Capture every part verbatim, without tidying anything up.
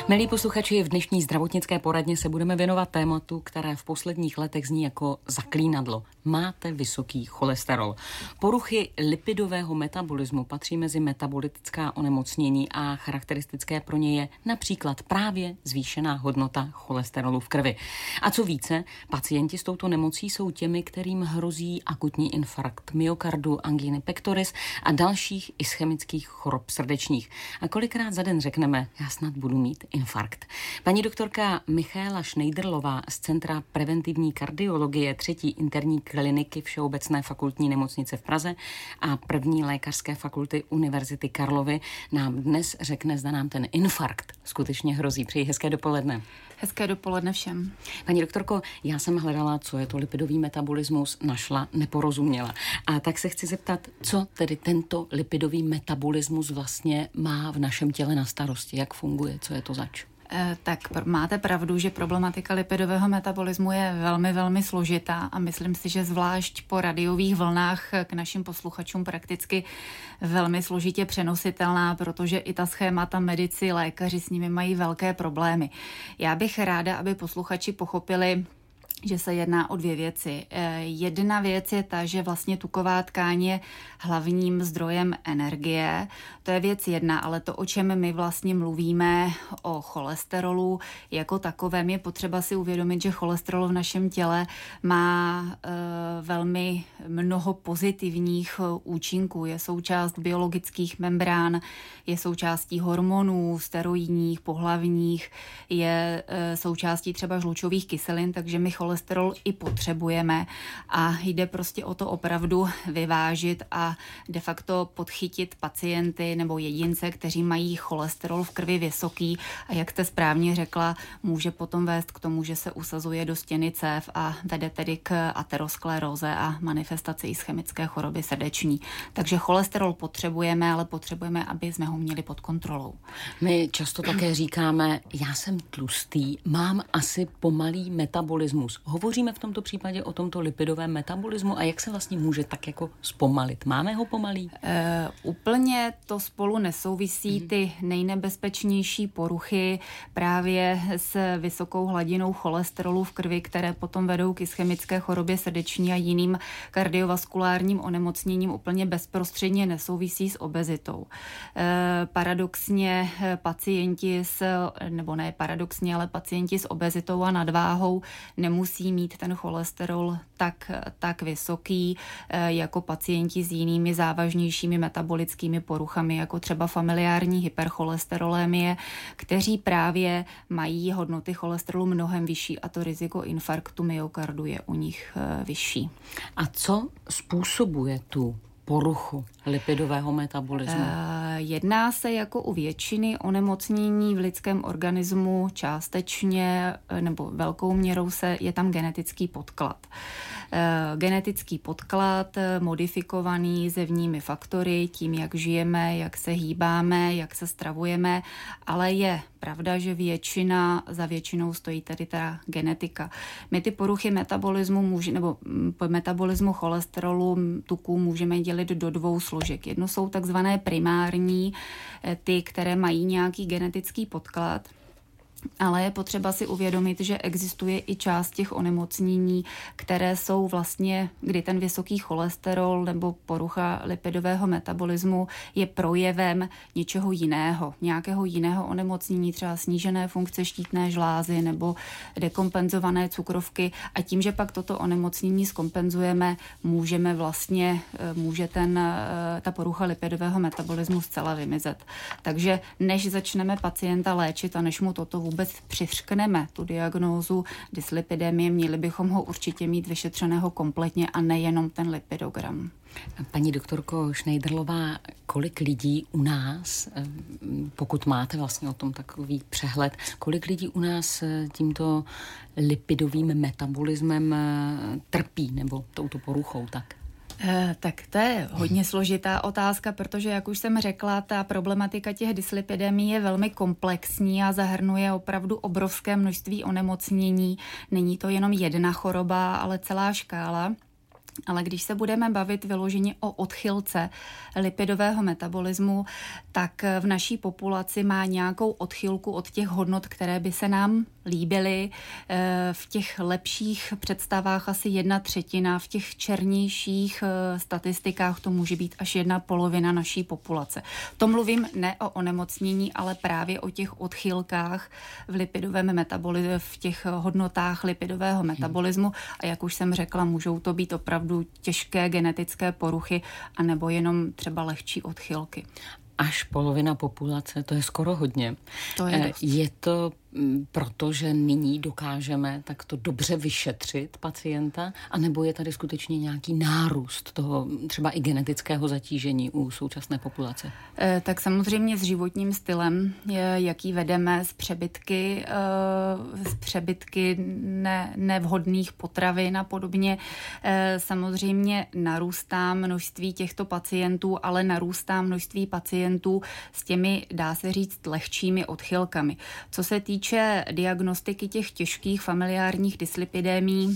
Milí posluchači, v dnešní zdravotnické poradně se budeme věnovat tématu, které v posledních letech zní jako zaklínadlo. Máte vysoký cholesterol. Poruchy lipidového metabolismu patří mezi metabolická onemocnění a charakteristické pro ně je například právě zvýšená hodnota cholesterolu v krvi. A co více, pacienti s touto nemocí jsou těmi, kterým hrozí akutní infarkt myokardu, anginy pectoris a dalších ischemických chorob srdečních. A kolikrát za den řekneme, já snad budu mít infarkt. Paní doktorka Michaela Schneiderlová z Centra preventivní kardiologie třetí interní kliniky Všeobecné fakultní nemocnice v Praze a první lékařské fakulty Univerzity Karlovy nám dnes řekne, zda nám ten infarkt skutečně hrozí. Přeji hezké dopoledne. Hezké dopoledne všem. Paní doktorko, já jsem hledala, co je to lipidový metabolismus, našla, neporozuměla. A tak se chci zeptat, co tedy tento lipidový metabolismus vlastně má v našem těle na starosti, jak funguje, co je to zač? Tak máte pravdu, že problematika lipidového metabolismu je velmi, velmi složitá a myslím si, že zvlášť po radiových vlnách k našim posluchačům prakticky velmi složitě přenositelná, protože i ta schémata medici, lékaři s nimi mají velké problémy. Já bych ráda, aby posluchači pochopili, že se jedná o dvě věci. Jedna věc je ta, že vlastně tuková tkáň je hlavním zdrojem energie. To je věc jedna, ale to, o čem my vlastně mluvíme, o cholesterolu jako takovém, je potřeba si uvědomit, že cholesterol v našem těle má e, velmi mnoho pozitivních účinků. Je součást biologických membrán, je součástí hormonů, steroidních, pohlavních, je e, součástí třeba žlučových kyselin, takže my cholesterol i potřebujeme a jde prostě o to opravdu vyvážit a de facto podchytit pacienty nebo jedince, kteří mají cholesterol v krvi vysoký a jak jste správně řekla, může potom vést k tomu, že se usazuje do stěny cév a vede tedy k ateroskleróze a manifestaci ischemické choroby srdeční. Takže cholesterol potřebujeme, ale potřebujeme, aby jsme ho měli pod kontrolou. My často také říkáme, já jsem tlustý, mám asi pomalý metabolismus. Hovoříme v tomto případě o tomto lipidovém metabolismu a jak se vlastně může tak jako zpomalit? Máme ho pomalý? E, úplně to spolu nesouvisí. Hmm. Ty nejnebezpečnější poruchy právě s vysokou hladinou cholesterolu v krvi, které potom vedou k ischemické chorobě srdeční a jiným kardiovaskulárním onemocněním, úplně bezprostředně nesouvisí s obezitou. E, paradoxně pacienti s, nebo ne paradoxně, ale pacienti s obezitou a nadváhou nemusí mít ten cholesterol tak, tak vysoký jako pacienti s jinými závažnějšími metabolickými poruchami, jako třeba familiární hypercholesterolémie, kteří právě mají hodnoty cholesterolu mnohem vyšší a to riziko infarktu myokardu je u nich vyšší. A co způsobuje tu poruchu lipidového metabolismu? Jedná se jako u většiny onemocnění v lidském organismu částečně nebo velkou měrou se je tam genetický podklad. Genetický podklad modifikovaný zevními faktory, tím, jak žijeme, jak se hýbáme, jak se stravujeme, ale je pravda, že většina, za většinou stojí tady ta genetika. My ty poruchy metabolismu může, nebo metabolismu cholesterolu, tuků můžeme dělit do dvou složek. Jedno jsou takzvané primární, ty, které mají nějaký genetický podklad, ale je potřeba si uvědomit, že existuje i část těch onemocnění, které jsou vlastně, kdy ten vysoký cholesterol nebo porucha lipidového metabolismu je projevem něčeho jiného, nějakého jiného onemocnění, třeba snížené funkce štítné žlázy nebo dekompenzované cukrovky a tím, že pak toto onemocnění zkompenzujeme, můžeme vlastně, může ten, ta porucha lipidového metabolismu zcela vymizet. Takže než začneme pacienta léčit a než mu toto vůbec přiřkneme tu diagnózu dyslipidemie, měli bychom ho určitě mít vyšetřeného kompletně a nejenom ten lipidogram. Paní doktorko Schneiderlová, kolik lidí u nás, pokud máte vlastně o tom takový přehled, kolik lidí u nás tímto lipidovým metabolismem trpí nebo touto poruchou tak? Tak to je hodně složitá otázka, protože, jak už jsem řekla, ta problematika těch dyslipidemií je velmi komplexní a zahrnuje opravdu obrovské množství onemocnění. Není to jenom jedna choroba, ale celá škála. Ale když se budeme bavit vyloženě o odchylce lipidového metabolismu, tak v naší populaci má nějakou odchylku od těch hodnot, které by se nám líbily. V těch lepších představách asi jedna třetina, v těch černějších statistikách to může být až jedna polovina naší populace. To mluvím ne o onemocnění, ale právě o těch odchylkách v lipidovém metabolismu, v těch hodnotách lipidového metabolismu. A jak už jsem řekla, můžou to být opravdu těžké genetické poruchy anebo jenom třeba lehčí odchylky. Až polovina populace, to je skoro hodně. To je dost. Je to proto, že nyní dokážeme takto dobře vyšetřit pacienta, anebo je tady skutečně nějaký nárůst toho třeba i genetického zatížení u současné populace? E, tak samozřejmě s životním stylem, jaký vedeme, s přebytky, e, s přebytky ne, nevhodných potravin a podobně. E, samozřejmě narůstá množství těchto pacientů, ale narůstá množství pacientů s těmi, dá se říct, lehčími odchylkami. Co se týče týče diagnostiky těch těžkých familiárních dyslipidémií,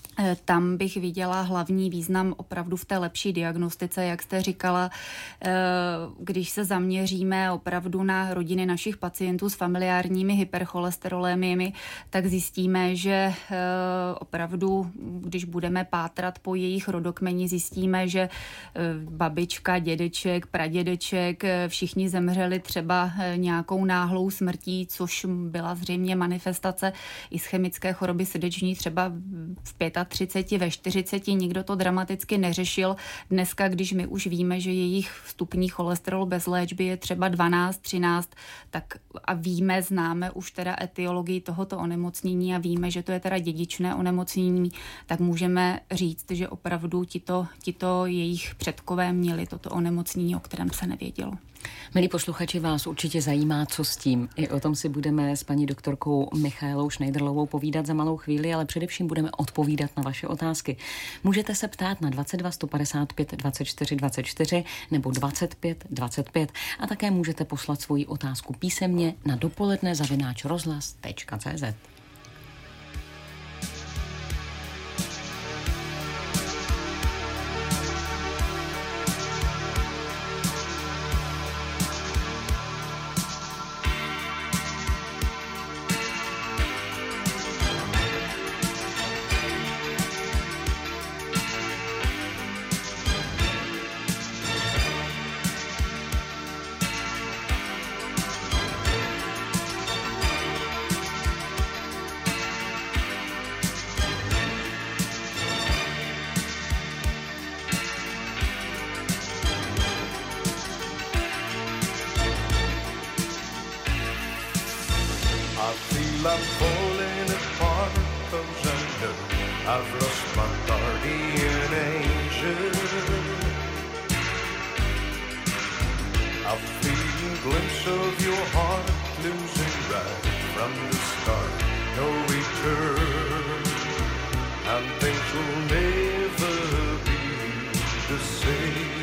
tam bych viděla hlavní význam opravdu v té lepší diagnostice, jak jste říkala, když se zaměříme opravdu na rodiny našich pacientů s familiárními hypercholesterolémiemi, tak zjistíme, že opravdu, když budeme pátrat po jejich rodokmeni, zjistíme, že babička, dědeček, pradědeček, všichni zemřeli třeba nějakou náhlou smrtí, což byla zřejmě manifestace ischemické choroby srdeční třeba v třiceti pěti, ve čtyřiceti, nikdo to dramaticky neřešil. Dneska, když my už víme, že jejich vstupní cholesterol bez léčby je třeba dvanáct, třináct, tak a víme, známe už teda etiologii tohoto onemocnění a víme, že to je teda dědičné onemocnění, tak můžeme říct, že opravdu tito, tito jejich předkové měli toto onemocnění, o kterém se nevědělo. Milí posluchači, vás určitě zajímá, co s tím. I o tom si budeme s paní doktorkou Michaelou Schneiderlovou povídat za malou chvíli, ale především budeme odpovídat na vaše otázky. Můžete se ptát na dvacet dva sto padesát pět dvacet čtyři dvacet čtyři nebo dvacet pět dvacet pět a také můžete poslat svoji otázku písemně na dopoledne zavináč rozhlas tečka cé zet. I'm falling apart, 'cause I know I've lost my guardian angel. A fleeting glimpse of your heart, losing right from the start, no return, and things will never be the same.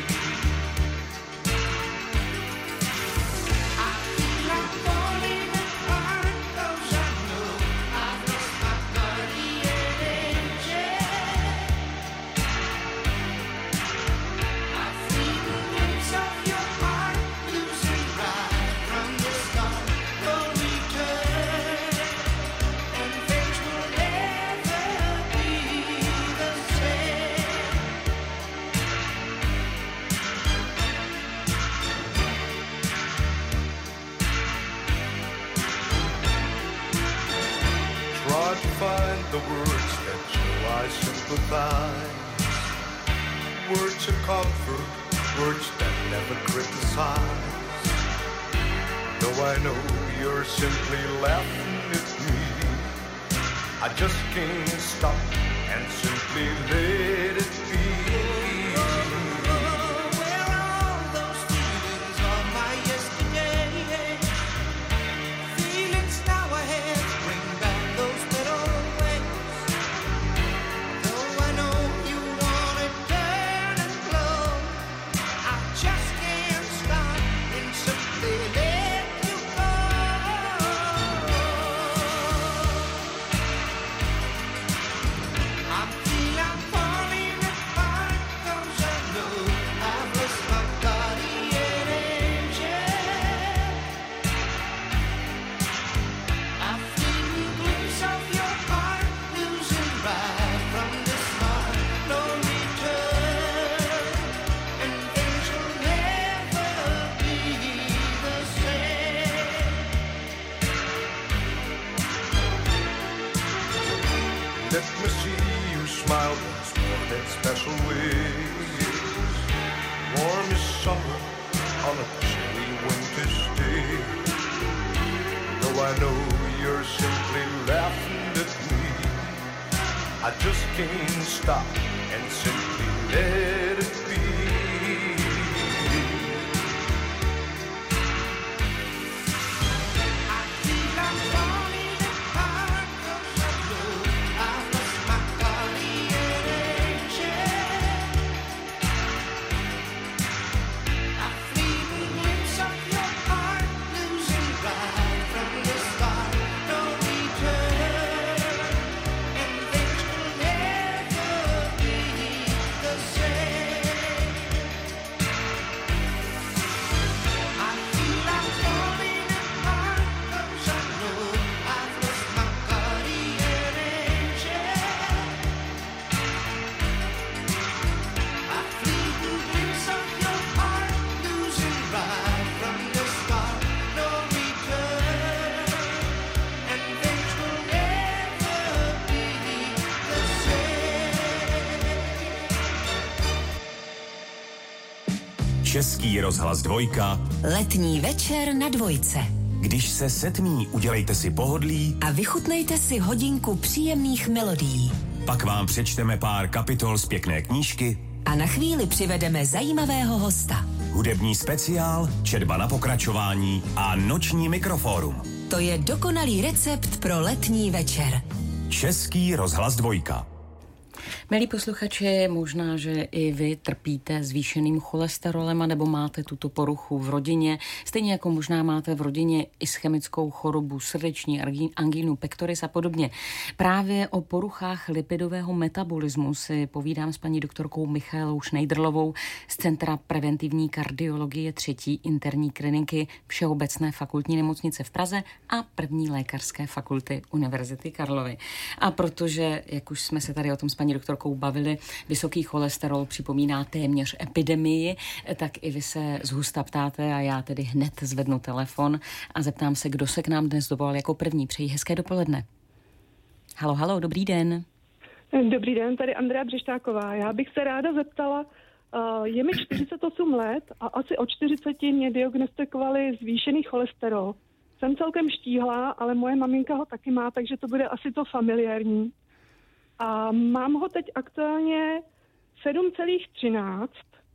The words that show I sympathize, words of comfort, words that never criticize. Though I know you're simply laughing at me, I just can't stop and simply let it be. Where are those feelings of my yesterday? Feelings now ahead, bring back those better. I'm falling apart. let me see you smile once more in special ways. Warm as summer on a chilly winter's day. Though I know you're simply laughing at me, I just can't stop and simply let it be. Český rozhlas dvojka. Letní večer na dvojce. Když se setmí, udělejte si pohodlí a vychutnejte si hodinku příjemných melodií. Pak vám přečteme pár kapitol z pěkné knížky a na chvíli přivedeme zajímavého hosta. Hudební speciál, četba na pokračování a noční mikrofórum. To je dokonalý recept pro letní večer. Český rozhlas dvojka. Milí posluchači, možná, že i vy trpíte zvýšeným cholesterolem nebo máte tuto poruchu v rodině, stejně jako možná máte v rodině ischemickou chorobu, srdeční angínu pectoris a podobně. Právě o poruchách lipidového metabolismu si povídám s paní doktorkou Michaelou Šnejdrlovou z Centra preventivní kardiologie třetí interní kliniky Všeobecné fakultní nemocnice v Praze a první lékařské fakulty Univerzity Karlovy. A protože, jak už jsme se tady o tom s paní doktorkou bavili, vysoký cholesterol připomíná téměř epidemii, tak i vy se zhusta ptáte a já tedy hned zvednu telefon a zeptám se, kdo se k nám dnes dovolal jako první. Přeji hezké dopoledne. Halo, halo, dobrý den. Dobrý den, tady Andrea Břeštáková. Já bych se ráda zeptala, je mi čtyřicet osm let a asi od čtyřiceti mě diagnostikovali zvýšený cholesterol. Jsem celkem štíhlá, ale moje maminka ho taky má, takže to bude asi to familiární. A mám ho teď aktuálně sedm celá třináct,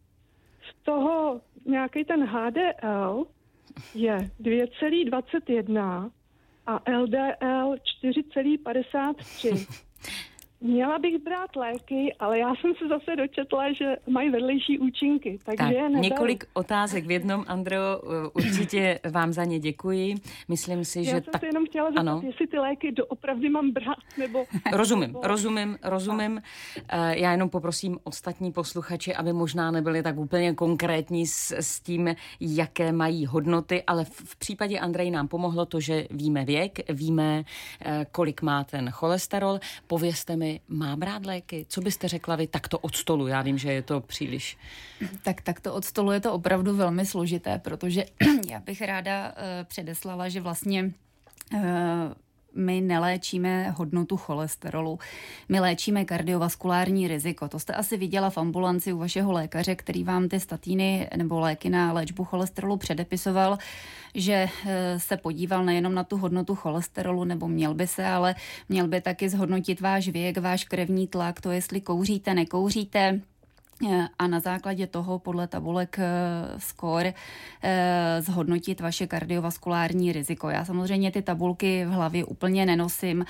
z toho nějaký ten H D L je dvě celá dvacet jedna a L D L čtyři celá padesát tři. Měla bych brát léky, ale já jsem se zase dočetla, že mají vedlejší účinky, takže tak, je neberu. Několik otázek v jednom, Andreo, určitě vám za ně děkuji. Myslím si, já že... Já jsem tak... se jenom chtěla zeptat, ano. jestli ty léky doopravdy mám brát, nebo... Rozumím, nebo... rozumím, rozumím. Já jenom poprosím ostatní posluchače, aby možná nebyli tak úplně konkrétní s, s tím, jaké mají hodnoty, ale v, v případě Andrej nám pomohlo to, že víme věk, víme, kolik má ten cholesterol. Povězte mi, má brát léky? Co byste řekla vy takto od stolu? Já vím, že je to příliš... Tak takto od stolu je to opravdu velmi složité, protože já bych ráda uh, předeslala, že vlastně uh, my neléčíme hodnotu cholesterolu, my léčíme kardiovaskulární riziko. To jste asi viděla v ambulanci u vašeho lékaře, který vám ty statiny nebo léky na léčbu cholesterolu předepisoval, že se podíval nejenom na tu hodnotu cholesterolu, nebo měl by se, ale měl by taky zhodnotit váš věk, váš krevní tlak, to jestli kouříte, nekouříte, a na základě toho podle tabulek skóre zhodnotit vaše kardiovaskulární riziko. Já samozřejmě ty tabulky v hlavě úplně nenosím,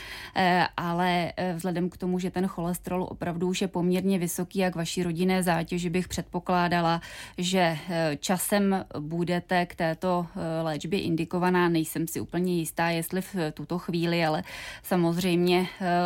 ale vzhledem k tomu, že ten cholesterol opravdu už je poměrně vysoký a k vaší rodinné zátěži bych předpokládala, že časem budete k této léčbě indikovaná. Nejsem si úplně jistá, jestli v tuto chvíli, ale samozřejmě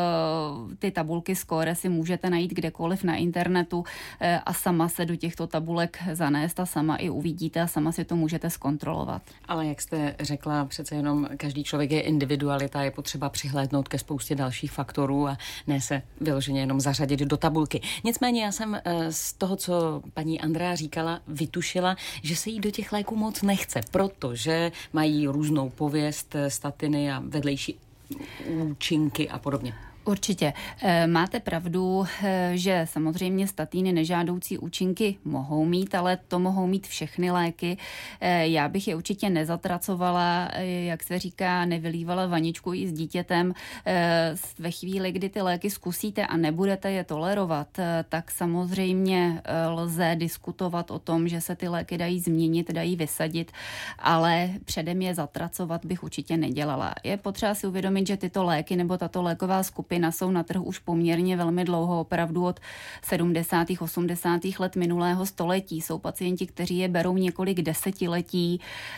ty tabulky skóre si můžete najít kdekoliv na internetu a sama se do těchto tabulek zanést a sama i uvidíte a sama si to můžete zkontrolovat. Ale jak jste řekla, přece jenom každý člověk je individualita, je potřeba přihlédnout ke spoustě dalších faktorů a ne se vyloženě jenom zařadit do tabulky. Nicméně já jsem z toho, co paní Andrea říkala, vytušila, že se jí do těch léků moc nechce, protože mají různou pověst, statiny a vedlejší účinky a podobně. Určitě. Máte pravdu, že samozřejmě statiny nežádoucí účinky mohou mít, ale to mohou mít všechny léky. Já bych je určitě nezatracovala, jak se říká, nevylívala vaničku i s dítětem. Ve chvíli, kdy ty léky zkusíte a nebudete je tolerovat, tak samozřejmě lze diskutovat o tom, že se ty léky dají změnit, dají vysadit, ale předem je zatracovat bych určitě nedělala. Je potřeba si uvědomit, že tyto léky nebo tato léková skupina jsou na trhu už poměrně velmi dlouho, opravdu od sedmdesátých osmdesátých let minulého století. Jsou pacienti, kteří je berou několik desetiletí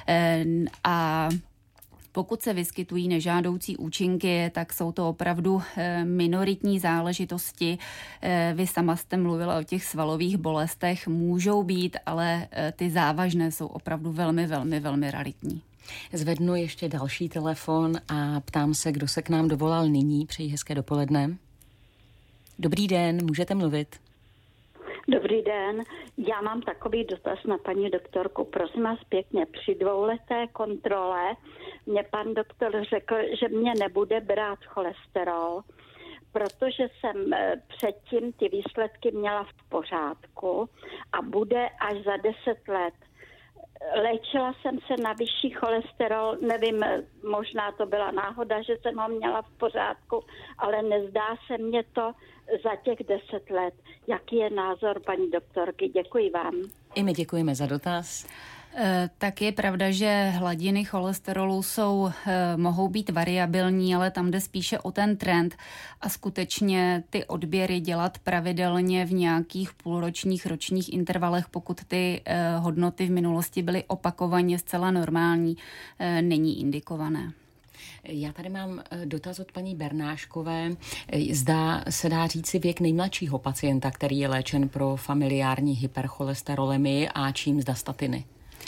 a pokud se vyskytují nežádoucí účinky, tak jsou to opravdu minoritní záležitosti. Vy sama jste mluvila o těch svalových bolestech, můžou být, ale ty závažné jsou opravdu velmi, velmi, velmi raritní. Zvednu ještě další telefon a ptám se, kdo se k nám dovolal nyní. Přeji hezké dopoledne. Dobrý den, můžete mluvit. Dobrý den, já mám takový dotaz na paní doktorku. Prosím vás pěkně, při dvouleté kontrole mě pan doktor řekl, že mě nebude brát cholesterol, protože jsem předtím ty výsledky měla v pořádku a bude až za deset let. Léčila jsem se na vyšší cholesterol, nevím, možná to byla náhoda, že jsem ho měla v pořádku, ale nezdá se mně to za těch deset let. Jaký je názor paní doktorky? Děkuji vám. I my děkujeme za dotaz. Tak je pravda, že hladiny cholesterolu jsou, mohou být variabilní, ale tam jde spíše o ten trend a skutečně ty odběry dělat pravidelně v nějakých půlročních, ročních intervalech, pokud ty hodnoty v minulosti byly opakovaně zcela normální, není indikované. Já tady mám dotaz od paní Bernáškové. Zdá se dá říci věk nejmladšího pacienta, který je léčen pro familiární hypercholesterolemii a čím zda statiny?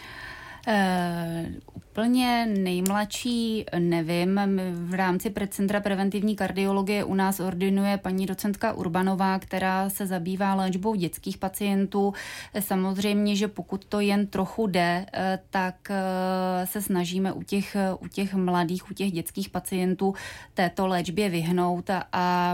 Uh, úplně nejmladší nevím. V rámci Centra preventivní kardiologie u nás ordinuje paní docentka Urbanová, která se zabývá léčbou dětských pacientů. Samozřejmě, že pokud to jen trochu jde, tak se snažíme u těch, u těch mladých, u těch dětských pacientů této léčbě vyhnout a, a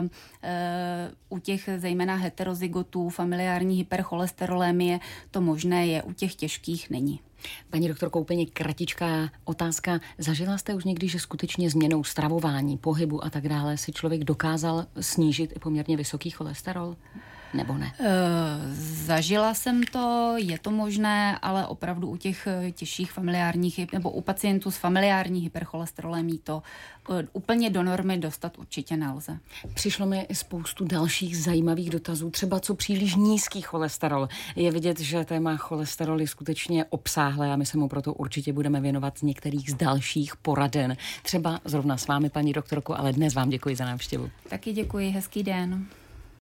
u těch zejména heterozygotů familiární hypercholesterolémie to možné je, u těch těžkých není. Paní doktorko, úplně kratičká otázka. Zažila jste už někdy, že skutečně změnou stravování, pohybu a tak dále si člověk dokázal snížit i poměrně vysoký cholesterol? Nebo ne? E, zažila jsem to, je to možné, ale opravdu u těch těžších familiárních, nebo u pacientů s familiární hypercholesterolemí to e, úplně do normy dostat určitě nelze. Přišlo mi spoustu dalších zajímavých dotazů, třeba co příliš nízký cholesterol. Je vidět, že téma cholesterol je skutečně obsáhlé a my se mu proto určitě budeme věnovat z některých z dalších poraden. Třeba zrovna s vámi, paní doktorko, ale dnes vám děkuji za návštěvu. Taky děkuji, hezký den.